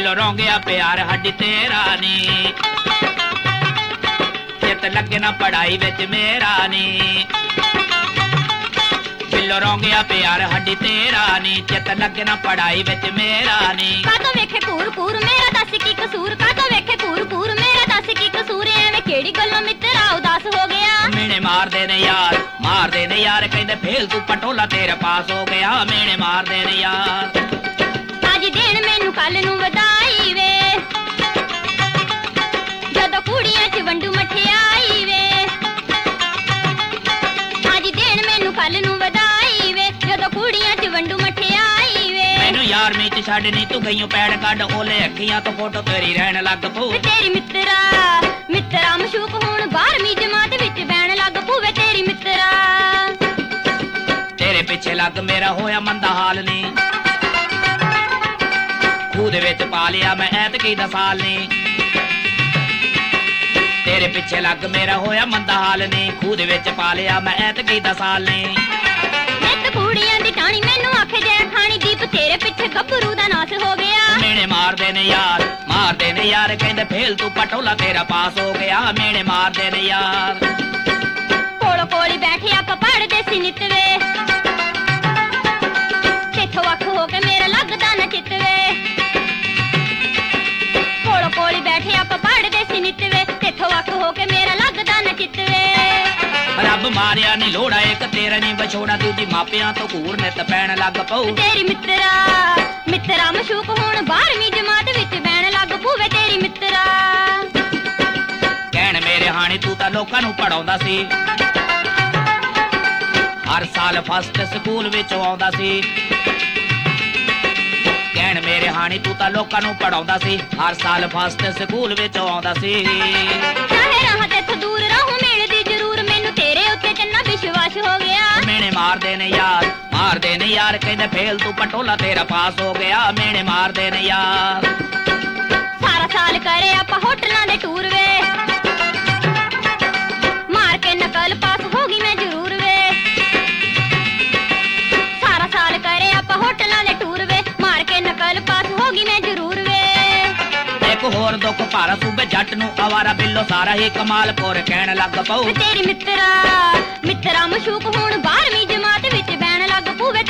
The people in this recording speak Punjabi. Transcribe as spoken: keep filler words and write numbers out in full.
ਬਿੱਲੋ ਰੋਂਗਿਆ ਪਿਆਰ ਹੱਡੀ ਤੇਰਾ ਨੀ ਚਿੱਤ ਲੱਗੇ ਨਾ ਪੜਾਈ ਵਿੱਚ ਮੇਰਾ ਨੀ ਬਿੱਲੋ ਰੋਂਗਿਆ ਪਿਆਰ ਹੱਡੀ ਤੇਰਾ ਨੀ ਚਿੱਤ ਲੱਗੇ ਨਾ ਪੜਾਈ ਵਿੱਚ ਮੇਰਾ ਨੀ ਕਾਤੋਂ ਵੇਖੇ ਪੂਰ ਪੂਰ ਮੇਰਾ ਦੱਸ ਕੀ ਕਸੂਰ ਕਾਤੋਂ ਵੇਖੇ ਪੂਰ ਪੂਰ ਮੇਰਾ ਦੱਸ ਕੀ ਕਸੂਰ ਐਵੇਂ ਕਿਹੜੀ ਗੱਲੋਂ ਮਿੱਤਰਾ ਉਦਾਸ ਹੋ ਗਿਆ ਮੇਨੇ ਮਾਰਦੇ ਨੇ ਯਾਰ ਮਾਰਦੇ ਨੇ ਯਾਰ ਕਹਿੰਦੇ ਫੇਲ ਤੂੰ ਪਟੋਲਾ ਤੇਰਾ ਪਾਸ ਹੋ ਗਿਆ ਮੇਨੇ ਮਾਰਦੇ ਨੇ ਯਾਰ ਅੱਜ ਦੇਣ ਮੈਨੂੰ ਕੱਲ ਨੂੰ ਵਧਾਈ ਵੇ ਜਦੋਂ ਕੁੜੀਆਂ ਚ ਵੰਡੂ ਮਠਿਆਈ ਵੇ ਅੱਜ ਦੇਣ ਮੈਨੂੰ ਕੱਲ ਨੂੰ ਵਧਾਈ ਵੇ ਜਦੋਂ ਕੁੜੀਆਂ ਚ ਵੰਡੂ ਮਠਿਆਈ ਵੇ ਮੈਨੂੰ ਯਾਰ ਮੀਚ ਛੱਡ ਨੀ ਤੂੰ ਗਈਓ ਪੈੜ ਕੱਢ ਓਲੇ ਅੱਖੀਆਂ ਤੋਂ ਫੋਟੋ ਤੇਰੀ ਰਹਿਣ ਲੱਗ ਪਊ ਤੇਰੀ ਮਿੱਤਰਾ ਮਿੱਤਰਾ ਮਸ਼ੂਕ ਹੁਣ ਬਾਰਵੀਂ ਜਮਾਤ ਵਿੱਚ ਬਹਿਣ ਲੱਗ ਪੂਵੇ ਤੇਰੀ ਮਿੱਤਰਾ ਤੇਰੇ ਪਿੱਛੇ ਲੱਗ ਮੇਰਾ ਹੋਇਆ ਮੰਦਾ ਹਾਲ ਨੀ ਖੂਹ ਦੇ ਵਿੱਚ ਪਾ ਲਿਆ ਮੈਂ ਐਤਕੀ ਦਾ ਸਾਲ ਨੀ ਤੇਰੇ ਪਿੱਛੇ ਲੱਗ ਮੇਰਾ ਹੋਇਆ ਮੰਦਾ ਹਾਲ ਨੀ ਖੂਹ ਦੇ ਵਿੱਚ ਪਾ ਲਿਆ ਮੈਂ ਐਤਕੀ ਦਾ ਸਾਲ ਨੀ ਨਿੱਤ ਕੁੜੀਆਂ ਦੀ ਟਾਣੀ ਮੈਨੂੰ ਆਖੇ ਜੇ ਖਾਣੀ ਦੀਪ ਤੇਰੇ ਪਿੱਛੇ ਗੱਭਰੂ ਦਾ ਨਾਸ ਹੋ ਗਿਆ ਮੇਨੇ ਮਾਰਦੇ ਨੇ ਯਾਰ ਮਾਰਦੇ ਨੇ ਯਾਰ ਕਹਿੰਦੇ ਫੇਲ ਤੂੰ ਪਟੋਲਾ ਤੇਰਾ ਪਾਸ ਹੋ ਗਿਆ ਮੇਨੇ ਮਾਰਦੇ ਨੇ ਯਾਰ ਕੋਲ ਕੋਲੀ ਬੈਠੇ ਆਪਾਂ ਪੜਦੇ ਸੀ ਨਿੱਤ ਵੇ ਤੇਥੋਂ ਵੱਖ ਹੋ ਕੇ ਮੇਰਾ ਲੱਗਦਾ ਨਾ ਚਿੱਤ ਵੇ ਕੋਲ ਕੋਲੀ ਬੈਠੇ ਆਪਾਂ ਪੜਦੇ ਸੀ ਨਿੱਤ ਵੇ ਤੇਥੋਂ ਵੱਖ ਹੋ ਕੇ ਮੇਰਾ ਲੱਗਦਾ ਨਾ ਚਿੱਤ ਵੇ ਰੱਬ ਮਾਰਿਆ ਨੀ ਲੋੜਾ ਇੱਕ ਤੇਰਾ ਨੀ ਵਿਛੋੜਾ ਦੂਜੀ ਮਾਪਿਆਂ ਤੋਂ ਘੂਰ ਨਿੱਤ ਪੈਣ ਲੱਗ ਪਊ ਤੇਰੀ ਮਿੱਤਰਾ ਮਿੱਤਰਾ ਮਸ਼ੂਕ ਹੁਣ ਬਾਰਵੀਂ ਜਮਾਤ ਵਿੱਚ ਬਹਿਣ ਲੱਗ ਪੂਵੇ ਤੇਰੀ ਮਿੱਤਰਾ ਕਹਿਣ ਮੇਰੇ ਹਾਣੀ ਤੂੰ ਤਾਂ ਲੋਕਾਂ ਨੂੰ ਪੜਾਉਂਦਾ ਸੀ ਹਰ ਸਾਲ ਫਸਟ ਸਕੂਲ ਵਿੱਚ ਆਉਂਦਾ ਸੀ ਕਹਿਣ ਮੇਰੇ ਹਾਣੀ ਤੂੰ ਤਾਂ ਲੋਕਾਂ ਨੂੰ ਪੜਾਉਂਦਾ ਸੀ ਹਰ ਸਾਲ ਫਸਟ ਸਕੂਲ ਵਿੱਚ ਆਉਂਦਾ ਸੀ ਚਾਹੇ ਰਾਹ ਤੇ ਦੂਰ ਰਹੂੰ ਮਿਲਦੀ ਜ਼ਰੂਰ ਮੈਨੂੰ ਤੇਰੇ ਉੱਤੇ ਚੰਨਾ ਵਿਸ਼ਵਾਸ ਹੋ ਗਿਆ ਮੇਨੇ ਮਾਰਦੇ ਨੇ ਯਾਰ ਮਾਰਦੇ ਨੇ ਯਾਰ ਕਹਿੰਦੇ ਫੇਲ ਤੂੰ ਪਟੋਲਾ ਤੇਰਾ ਪਾਸ ਹੋ ਗਿਆ ਮੇਨੇ ਮਾਰਦੇ ਨੇ ਯਾਰ ਸਾਰਾ ਸਾਲ ਕਰੇ ਆਪਾਂ ਹੋਟਲਾਂ ਦੇ ਟੂਰ ਵੇ ਮਾਰ ਕੇ ਨਕਲ ਪਾਸ ਹੋ ਗਈ ਮੈਂ ਜ਼ਰੂਰ ਵੇ ਸਾਰਾ ਸਾਲ ਕਰੇ ਆਪਾਂ ਹੋਟਲਾਂ ਦੇ ਟੂਰ ਵੇ ਮਾਰ ਕੇ ਨਕਲ ਪਾਸ ਹੋ ਗਈ ਮੈਂ ਜ਼ਰੂਰ ਵੇ ਇੱਕ ਹੋਰ ਦੁੱਖ ਭਾਰਾ ਸੂਬੇ ਜੱਟ ਨੂੰ ਆਵਾਰਾ ਬਿੱਲੋ ਸਾਰਾ ਹੀ ਕਮਾਲਪੁਰ ਕਹਿਣ ਲੱਗ ਪਊ ਤੇਰੀ ਮਿੱਤਰਾ ਮਿੱਤਰਾ ਮਸ਼ੂਕ ਹੁਣ ਬਾਰਵੀਂ ਜਮਾਤ ਵਿੱਚ ਬਹਿਣ ਲੱਗ ਪੂਵੇ